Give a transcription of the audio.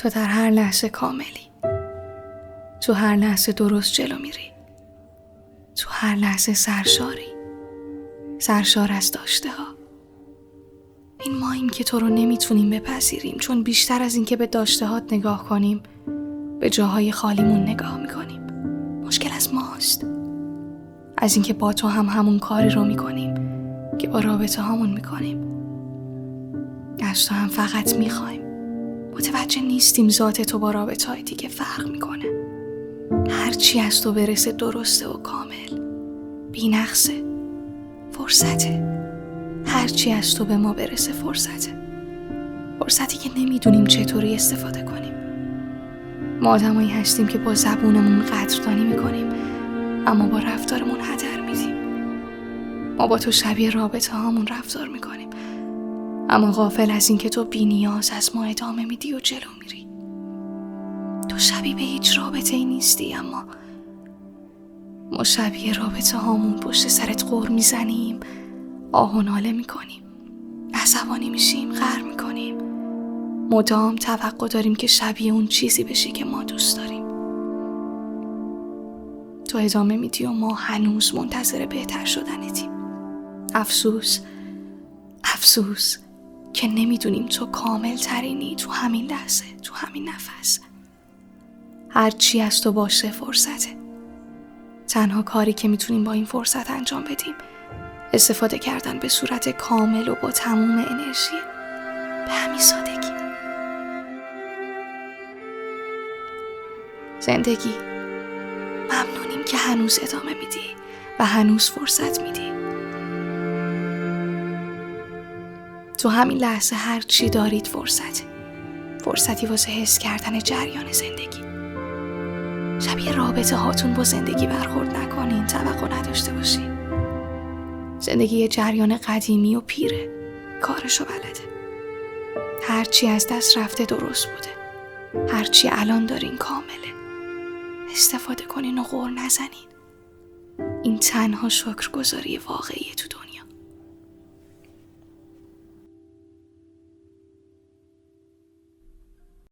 تو در هر لحظه کاملی. تو هر لحظه درست جلو میری. تو هر لحظه سرشار از داشته ها. این ماییم که تو رو نمیتونیم بپذیریم، چون بیشتر از این که به داشته هات نگاه کنیم به جاهای خالیمون نگاه میکنیم. مشکل از ماست، از این که با تو همون کاری رو میکنیم که با رابطه هامون میکنیم. از تو هم فقط میخوایم. متوجه نیستیم ذات تو با رابطه های دیگه فرق میکنه. هرچی از تو برسه درسته و کامل، بی نقصه، فرصته. هرچی از تو به ما برسه فرصتی که نمیدونیم چطوری استفاده کنیم. ما آدمایی هستیم که با زبونمون قدردانی میکنیم اما با رفتارمون هدر میدیم. ما با تو شبیه رابطه هامون رفتار میکنیم اما غافل از این که تو بی نیاز از ما ادامه میدی و جلو میری. تو شبیه به هیچ رابطه ای نیستی اما ما شبیه رابطه هامون پشت سرت غر میزنیم، آه و ناله میکنیم، عصبانی میشیم، قهر میکنیم. مدام توقع داریم که شبیه اون چیزی بشی که ما دوست داریم. تو ادامه میدی و ما هنوز منتظر بهتر شدنتیم. افسوس که نمیدونیم تو کامل ترینی. تو همین لحظه، تو همین نفس، هر چی از تو باشه فرصته. تنها کاری که میتونیم با این فرصت انجام بدیم استفاده کردن به صورت کامل و با تموم انرژی. به همین سادگی. زندگی، ممنونیم که هنوز ادامه میدی و هنوز فرصت میدی. تو همین لحظه هر چی دارید فرصتی واسه حس کردن جریان زندگی. شبیه رابطه هاتون با زندگی برخورد نکنین، توقع نداشته باشین. زندگی یه جریان قدیمی و پیره، کارشو بلده. هرچی از دست رفته درست بوده، هرچی الان دارین کامله. استفاده کنین و غر نزنین. این تنها شکرگزاری واقعی تو دنیا.